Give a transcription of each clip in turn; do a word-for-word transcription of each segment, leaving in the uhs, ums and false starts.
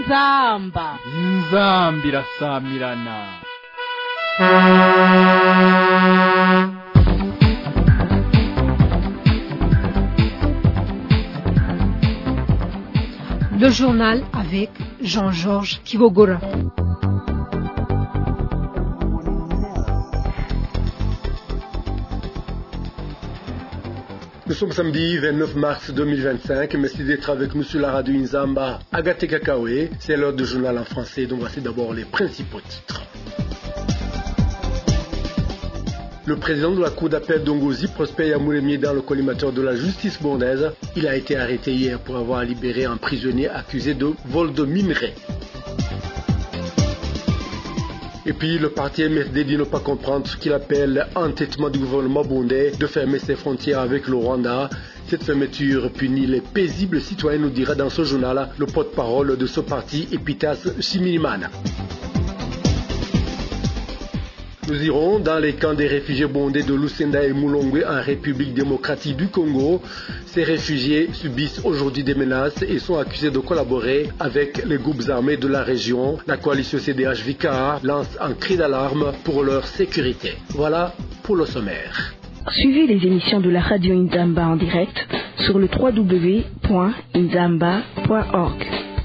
inzamba inzamba irasamirana. Le journal avec Jean-Georges Kibogora. Nous sommes samedi vingt-neuf mars deux mille vingt-cinq. Merci d'être avec nous sur la radio Inzamba. Agathe Kakawe, c'est l'heure du journal en français, dont voici d'abord les principaux titres. Le président de la cour d'appel d'Ongozi, Prosper Yamouremie, dans le collimateur de la justice burundaise, il a été arrêté hier pour avoir libéré un prisonnier accusé de vol de minerais. Et puis le parti M S D dit ne pas comprendre ce qu'il appelle entêtement du gouvernement burundais de fermer ses frontières avec le Rwanda. Cette fermeture punit les paisibles citoyens, nous dira dans ce journal le porte-parole de ce parti, Epitas Shimirimana. Nous irons dans les camps des réfugiés burundais de Lusenda et Mulongwe en République démocratique du Congo. Ces réfugiés subissent aujourd'hui des menaces et sont accusés de collaborer avec les groupes armés de la région. La coalition C D H V K A lance un cri d'alarme pour leur sécurité. Voilà pour le sommaire. Suivez les émissions de la radio Inzamba en direct sur le w w w point inzamba point org.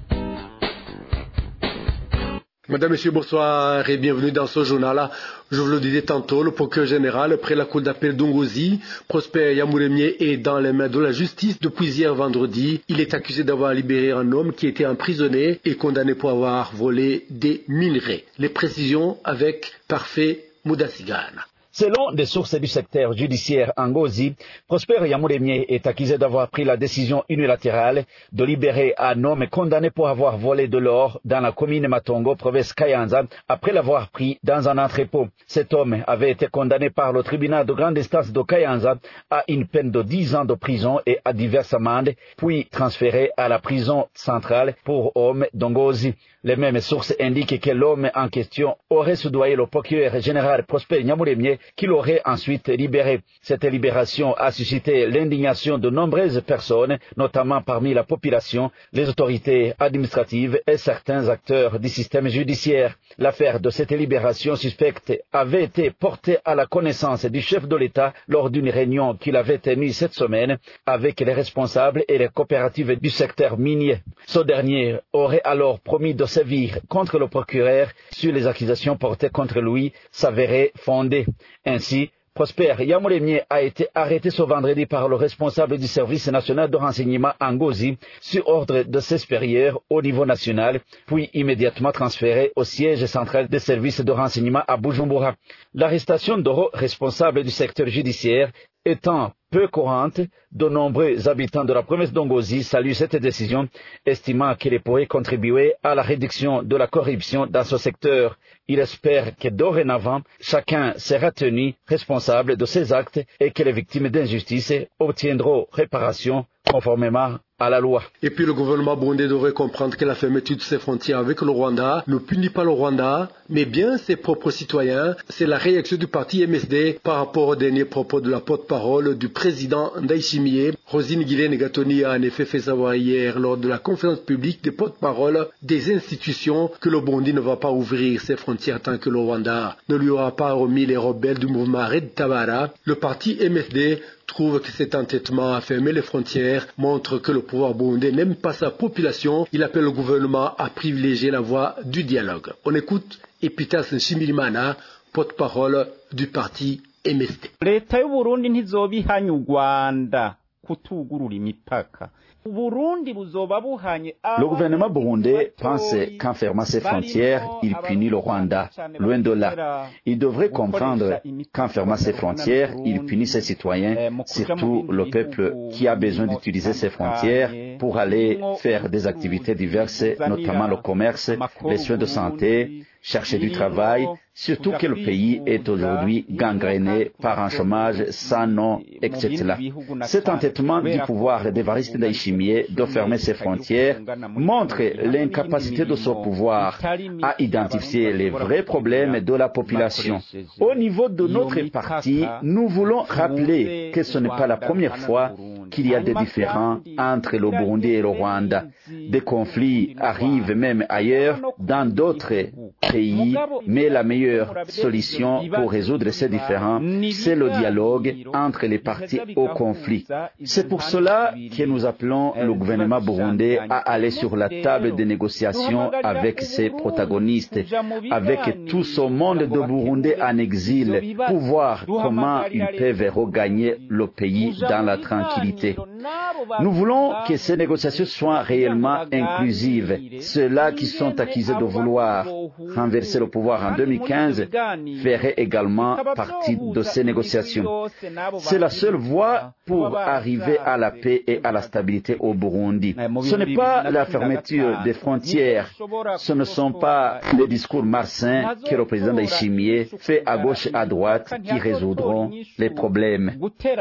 Madame, Monsieur, bonsoir et bienvenue dans ce journal. Je vous le disais tantôt, le procureur général, près la cour d'appel d'Ongozi, Prosper Yamouremie, est dans les mains de la justice depuis hier vendredi. Il est accusé d'avoir libéré un homme qui était emprisonné et condamné pour avoir volé des minerais. Les précisions avec Parfait Moudasigane. Selon des sources du secteur judiciaire en Ngozi, Prosper Yamouremie est accusé d'avoir pris la décision unilatérale de libérer un homme condamné pour avoir volé de l'or dans la commune Matongo, province Kayanza, après l'avoir pris dans un entrepôt. Cet homme avait été condamné par le tribunal de grande instance de Kayanza à une peine de dix ans de prison et à diverses amendes, puis transféré à la prison centrale pour hommes d'Ongozi. Les mêmes sources indiquent que l'homme en question aurait soudoyé le procureur général Prosper Yamouremie, qui l'aurait ensuite libéré. Cette libération a suscité l'indignation de nombreuses personnes, notamment parmi la population, les autorités administratives et certains acteurs du système judiciaire. L'affaire de cette libération suspecte avait été portée à la connaissance du chef de l'État lors d'une réunion qu'il avait tenue cette semaine avec les responsables et les coopératives du secteur minier. Ce dernier aurait alors promis de sévir contre le procureur sur les accusations portées contre lui s'avéraient fondées. Ainsi, Prosper Yamouremie a été arrêté ce vendredi par le responsable du service national de renseignement en Ngozi sur ordre de ses supérieurs au niveau national, puis immédiatement transféré au siège central des services de renseignement à Bujumbura. L'arrestation de hauts responsables du secteur judiciaire étant peu courante, de nombreux habitants de la province d'Ongozi saluent cette décision, estimant qu'elle pourrait contribuer à la réduction de la corruption dans ce secteur. Il espère que dorénavant, chacun sera tenu responsable de ses actes et que les victimes d'injustice obtiendront réparation conformément à la loi. Et puis le gouvernement burundais devrait comprendre que la fermeture de ses frontières avec le Rwanda ne punit pas le Rwanda, mais bien ses propres citoyens. C'est la réaction du parti M S D par rapport aux derniers propos de la porte-parole du président Ndayishimiye. Rosine Guillet-Negatoni a en effet fait savoir hier lors de la conférence publique des porte-paroles des institutions que le Burundi ne va pas ouvrir ses frontières tant que le Rwanda ne lui aura pas remis les rebelles du mouvement Red Tabara. Le parti M S D trouve que cet entêtement à fermer les frontières montre que le pouvoir burundais n'aime pas sa population. Il appelle le gouvernement à privilégier la voie du dialogue. On écoute Epitas Nshimirimana, porte-parole du parti M S D. Leta y'u Burundi ntizobihanya u Rwanda kutugurura imipaka. Le gouvernement burundais pense qu'en fermant ses frontières, il punit le Rwanda. Loin de là. Il devrait comprendre qu'en fermant ses frontières, il punit ses citoyens, surtout le peuple qui a besoin d'utiliser ses frontières pour aller faire des activités diverses, notamment le commerce, les soins de santé, chercher du travail, surtout que le pays est aujourd'hui gangréné par un chômage sans nom, et cetera. Cet entêtement du pouvoir d'Evariste Ndayishimiye de fermer ses frontières montre l'incapacité de ce pouvoir à identifier les vrais problèmes de la population. Au niveau de notre parti, nous voulons rappeler que ce n'est pas la première fois qu'il y a des différends entre le Burundi et le Rwanda. Des conflits arrivent même ailleurs, dans d'autres pays, mais la meilleure solution pour résoudre ces différends, c'est le dialogue entre les parties au conflit. C'est pour cela que nous appelons le gouvernement burundais à aller sur la table de négociation avec ses protagonistes, avec tout ce monde de Burundais en exil, pour voir comment ils peuvent regagner le pays dans la tranquillité. Nous voulons que ces négociations soient réellement inclusives. Ceux-là qui sont accusés de vouloir renverser le pouvoir en deux mille quinze feraient également partie de ces négociations. C'est la seule voie pour arriver à la paix et à la stabilité au Burundi. Ce n'est pas la fermeture des frontières, ce ne sont pas les discours malsains que le président Ndayishimiye fait à gauche et à droite qui résoudront les problèmes.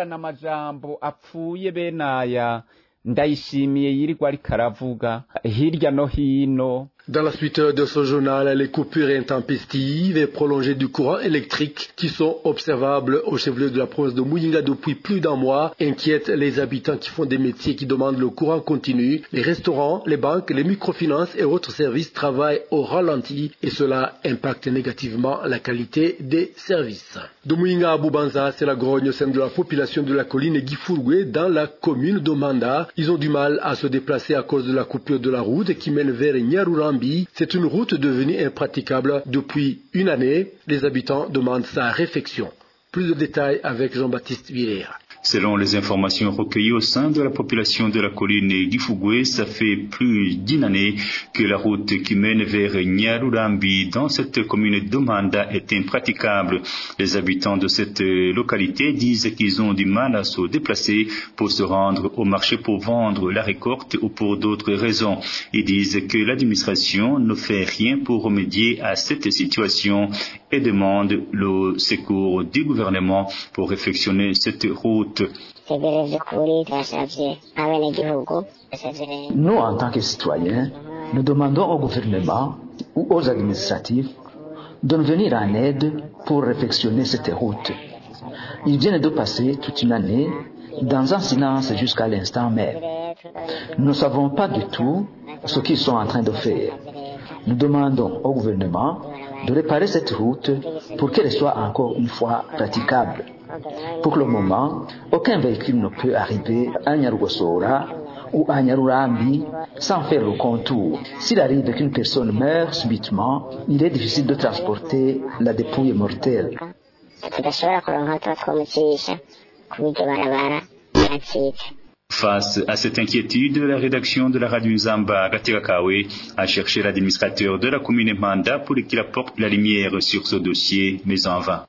Ndayishimiye yirirwa ariko aravuga hirya no hino. Dans la suite de ce journal, les coupures intempestives et prolongées du courant électrique qui sont observables au chef-lieu de la province de Muyinga depuis plus d'un mois inquiètent les habitants qui font des métiers qui demandent le courant continu. Les restaurants, les banques, les microfinances et autres services travaillent au ralenti et cela impacte négativement la qualité des services. De Muyinga à Bubanza, c'est la grogne au sein de la population de la colline Gifurgwe dans la commune de Manda. Ils ont du mal à se déplacer à cause de la coupure de la route qui mène vers Nyarurambi. C'est une route devenue impraticable depuis une année. Les habitants demandent sa réfection. Plus de détails avec Jean-Baptiste Villera. Selon les informations recueillies au sein de la population de la colline Gifugwe, ça fait plus d'une année que la route qui mène vers Nyarurambi dans cette commune de Manda est impraticable. Les habitants de cette localité disent qu'ils ont du mal à se déplacer pour se rendre au marché pour vendre la récolte ou pour d'autres raisons. Ils disent que l'administration ne fait rien pour remédier à cette situation et demandent le secours du gouvernement pour réfectionner cette route. Nous, en tant que citoyens, nous demandons au gouvernement ou aux administratifs de nous venir en aide pour réfectionner cette route. Ils viennent de passer toute une année dans un silence jusqu'à l'instant même. Nous ne savons pas du tout ce qu'ils sont en train de faire. Nous demandons au gouvernement de réparer cette route pour qu'elle soit encore une fois praticable. Pour le moment, aucun véhicule ne peut arriver à Nyarugosora ou à Nyarurambi sans faire le contour. S'il arrive qu'une personne meurt subitement, il est difficile de transporter la dépouille mortelle. Face à cette inquiétude, la rédaction de la radio Nzamba Gategakawe a cherché l'administrateur de la commune Manda pour qu'il apporte la lumière sur ce dossier, mais en vain.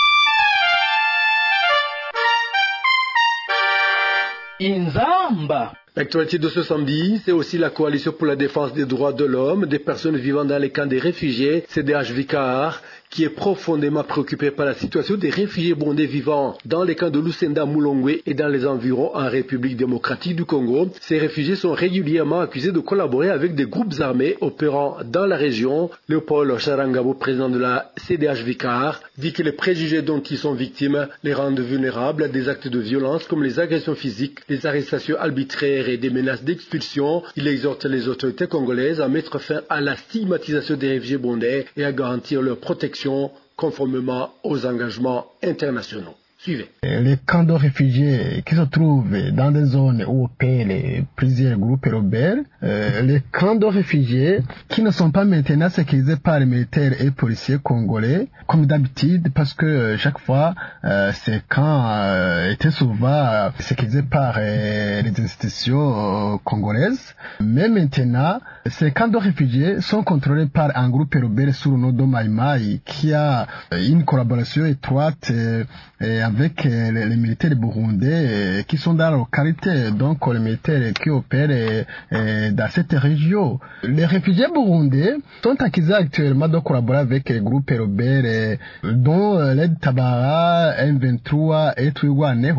Inzamba. L'actualité de ce samedi, c'est aussi la coalition pour la défense des droits de l'homme des personnes vivant dans les camps des réfugiés, C D H V K R, qui est profondément préoccupée par la situation des réfugiés burundais vivant dans les camps de Lusenda, Mulongwe et dans les environs en République démocratique du Congo. Ces réfugiés sont régulièrement accusés de collaborer avec des groupes armés opérant dans la région. Léopold Charangabo, président de la C D H V K R, dit que les préjugés dont ils sont victimes les rendent vulnérables à des actes de violence comme les agressions physiques, les arrestations arbitraires et des menaces d'expulsion. Il exhorte les autorités congolaises à mettre fin à la stigmatisation des réfugiés burundais et à garantir leur protection conformément aux engagements internationaux. Suivez. Les camps de réfugiés qui se trouvent dans des zones où opèrent plusieurs groupes rebelles, euh, les camps de réfugiés qui ne sont pas maintenant sécurisés par les militaires et policiers congolais, comme d'habitude, parce que chaque fois, euh, ces camps euh, étaient souvent euh, sécurisés par euh, les institutions euh, congolaises. Mais maintenant, ces camps de réfugiés sont contrôlés par un groupe rebelle sous le nom de Mai Mai, qui a une collaboration étroite euh, et avec euh, les, les militaires burundais euh, qui sont dans la localité, donc les militaires qui opèrent euh, euh, dans cette région. Les réfugiés burundais sont accusés actuellement de collaborer avec les groupes rebelles euh, dont euh, l'aide Tabara, M vingt-trois et Twigwaneho.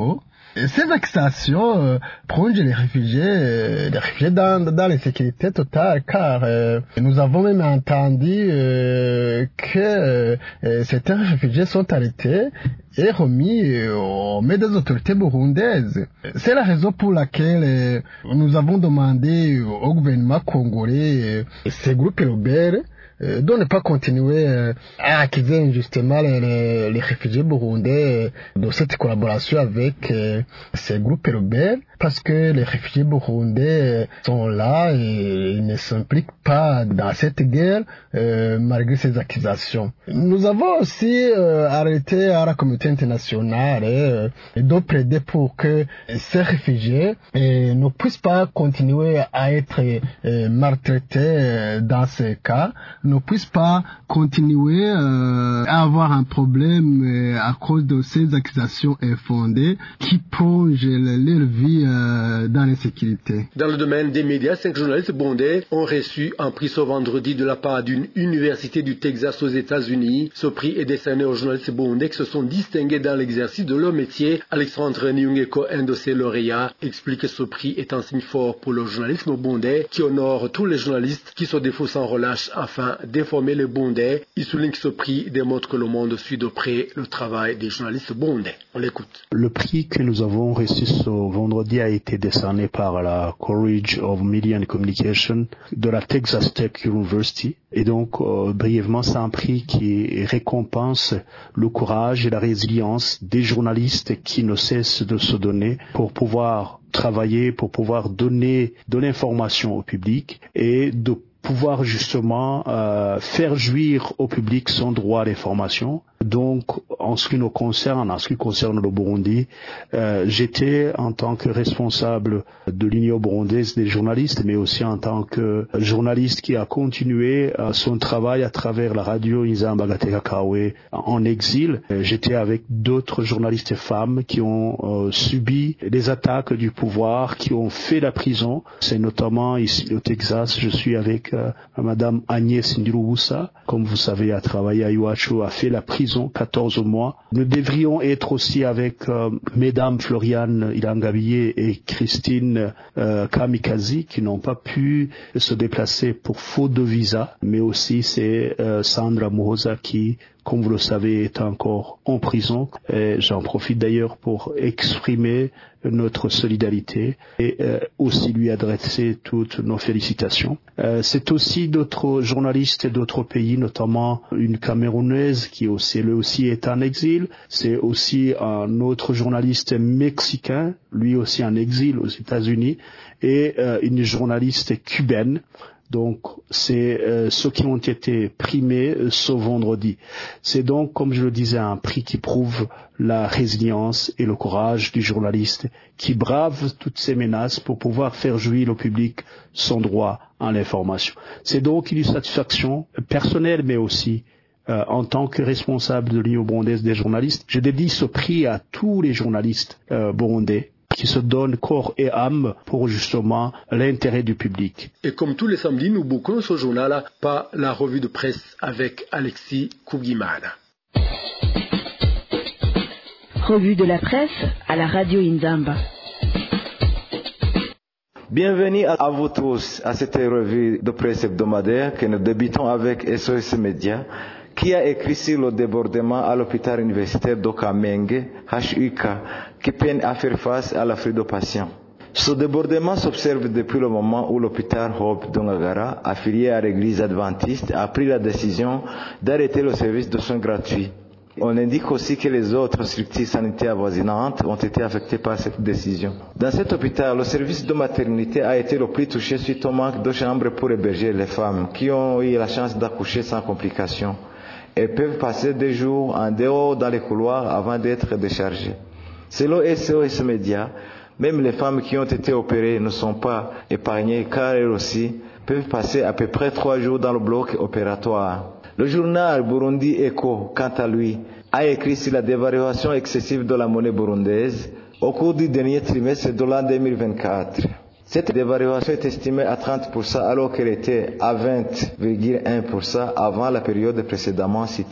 Ces accusations euh, plongent les réfugiés, euh, les réfugiés dans, dans l'insécurité totale, car euh, nous avons même entendu euh, que euh, certains réfugiés sont arrêtés et remis aux mains des autorités burundaises. C'est la raison pour laquelle euh, nous avons demandé au gouvernement congolais et ces groupes rebelles Euh, de ne pas continuer euh, à accuser injustement les, les, les réfugiés burundais euh, de cette collaboration avec euh, ces groupes rebelles, parce que les réfugiés burundais euh, sont là et ils ne s'impliquent pas dans cette guerre euh, malgré ces accusations. Nous avons aussi euh, arrêté à la communauté internationale euh, de plaider pour que ces réfugiés euh, ne puissent pas continuer à être euh, maltraités euh, dans ces cas, ne puissent pas continuer euh, à avoir un problème euh, à cause de ces accusations infondées qui plongent leur vie euh, dans l'insécurité. Dans le domaine des médias, cinq journalistes burundais ont reçu un prix ce vendredi de la part d'une université du Texas aux États-Unis. Ce prix est décerné aux journalistes burundais qui se sont distingués dans l'exercice de leur métier. Alexandre Nyungeko, un de ces lauréats, explique que ce prix est un signe fort pour le journalisme burundais qui honore tous les journalistes qui se défouent sans relâche afin d'informer les Burundais. Il souligne que ce prix démontre que le monde suit de près le travail des journalistes burundais. On l'écoute. Le prix que nous avons reçu ce vendredi a été décerné par la College of Media and Communication de la Texas Tech University. Et donc, euh, brièvement, c'est un prix qui récompense le courage et la résilience des journalistes qui ne cessent de se donner pour pouvoir travailler, pour pouvoir donner de l'information au public et de pouvoir justement euh, faire jouir au public son droit à l'information. Donc, en ce qui nous concerne, en ce qui concerne le Burundi, euh, j'étais en tant que responsable de l'Union burundaise des journalistes, mais aussi en tant que journaliste qui a continué euh, son travail à travers la radio Inzamba Gateka Kawe en exil. Euh, j'étais avec d'autres journalistes femmes qui ont euh, subi les attaques du pouvoir, qui ont fait la prison. C'est notamment ici au Texas, je suis avec euh, Madame Agnès Ndirubusa, comme vous savez, a travaillé à Iwachu, a fait la prison quatorze mois. Nous devrions être aussi avec euh, Mesdames Floriane Ilangabiye et Christine euh, Kamikazi qui n'ont pas pu se déplacer pour faute de visa, mais aussi c'est euh, Sandra Muhoza qui, comme vous le savez, est encore en prison. Et j'en profite d'ailleurs pour exprimer notre solidarité et euh, aussi lui adresser toutes nos félicitations. Euh, c'est aussi d'autres journalistes d'autres pays, notamment une Camerounaise qui aussi, lui aussi est en exil. C'est aussi un autre journaliste mexicain, lui aussi en exil aux États-Unis, et euh, une journaliste cubaine. Donc, c'est euh, ceux qui ont été primés euh, ce vendredi. C'est donc, comme je le disais, un prix qui prouve la résilience et le courage du journaliste qui brave toutes ces menaces pour pouvoir faire jouir au public son droit à l'information. C'est donc une satisfaction personnelle, mais aussi euh, en tant que responsable de l'Union burundaise des journalistes. Je dédie ce prix à tous les journalistes euh, burundais qui se donnent corps et âme pour justement l'intérêt du public. Et comme tous les samedis, nous bouclons ce journal par la revue de presse avec Alexis Kougimana. Revue de la presse à la radio Inzamba. Bienvenue à vous tous à cette revue de presse hebdomadaire que nous débutons avec S O S Média, qui a écrit sur le débordement à l'hôpital universitaire d'Okamenge, H U K, qui peine à faire face à l'afflux de patients. Ce débordement s'observe depuis le moment où l'hôpital Hope d'Ongagara, affilié à l'église adventiste, a pris la décision d'arrêter le service de soins gratuits. On indique aussi que les autres structures sanitaires avoisinantes ont été affectées par cette décision. Dans cet hôpital, le service de maternité a été le plus touché suite au manque de chambres pour héberger les femmes qui ont eu la chance d'accoucher sans complications. Elles peuvent passer des jours en dehors dans les couloirs avant d'être déchargées. Selon S O S Média, même les femmes qui ont été opérées ne sont pas épargnées car elles aussi peuvent passer à peu près trois jours dans le bloc opératoire. Le journal Burundi Echo, quant à lui, a écrit sur la dévaluation excessive de la monnaie burundaise au cours du dernier trimestre de l'an deux mille vingt-quatre. Cette dévaluation est estimée à trente pour cent alors qu'elle était à vingt virgule un pour cent avant la période précédemment citée.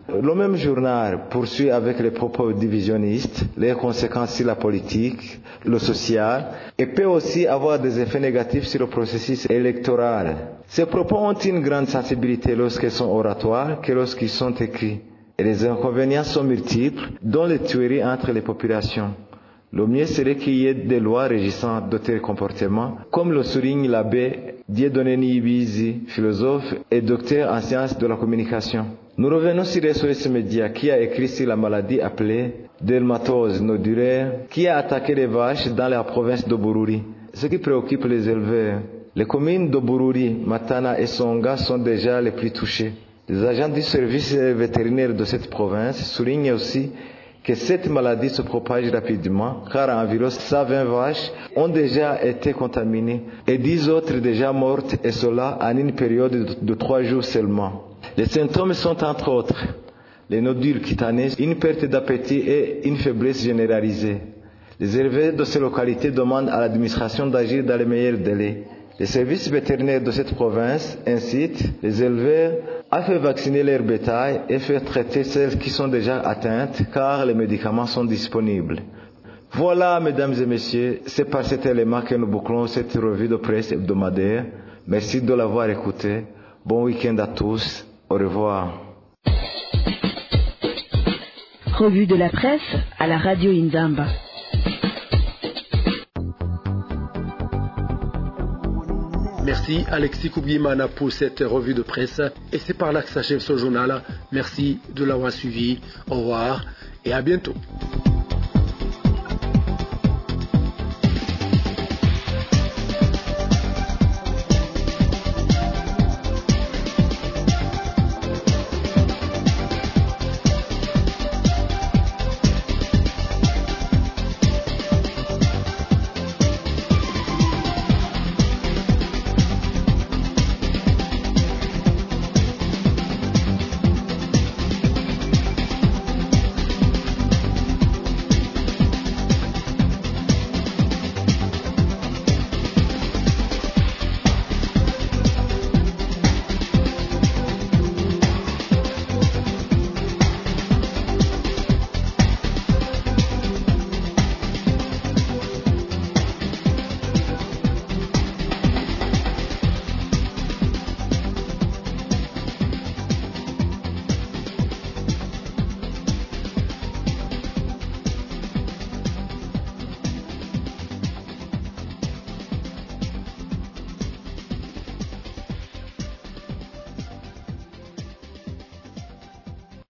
Le même journal poursuit avec les propos divisionnistes, les conséquences sur la politique, le social, et peut aussi avoir des effets négatifs sur le processus électoral. Ces propos ont une grande sensibilité lorsqu'ils sont oratoires que lorsqu'ils sont écrits. Et les inconvénients sont multiples, dont les tueries entre les populations. Le mieux serait qu'il y ait des lois régissant de tels comportements, comme le souligne l'abbé Dieudonné Niyibizi, philosophe et docteur en sciences de la communication. Nous revenons sur S O S Média qui a écrit sur la maladie appelée dermatose nodulaire qui a attaqué les vaches dans la province de Bururi. Ce qui préoccupe les éleveurs. Les communes de Bururi, Matana et Songa sont déjà les plus touchées. Les agents du service vétérinaire de cette province soulignent aussi que cette maladie se propage rapidement car environ cent vingt vaches ont déjà été contaminées et dix autres déjà mortes et cela en une période de trois jours seulement. Les symptômes sont entre autres les nodules cutanés, une perte d'appétit et une faiblesse généralisée. Les éleveurs de ces localités demandent à l'administration d'agir dans les meilleurs délais. Les services vétérinaires de cette province incitent les éleveurs à faire vacciner leur bétail et faire traiter celles qui sont déjà atteintes car les médicaments sont disponibles. Voilà, mesdames et messieurs, c'est par cet élément que nous bouclons cette revue de presse hebdomadaire. Merci de l'avoir écouté. Bon week-end à tous. Au revoir. Revue de la presse à la radio Inzamba. Merci Alexis Koubimana pour cette revue de presse. Et c'est par là que s'achève ce journal. Merci de l'avoir suivi. Au revoir et à bientôt.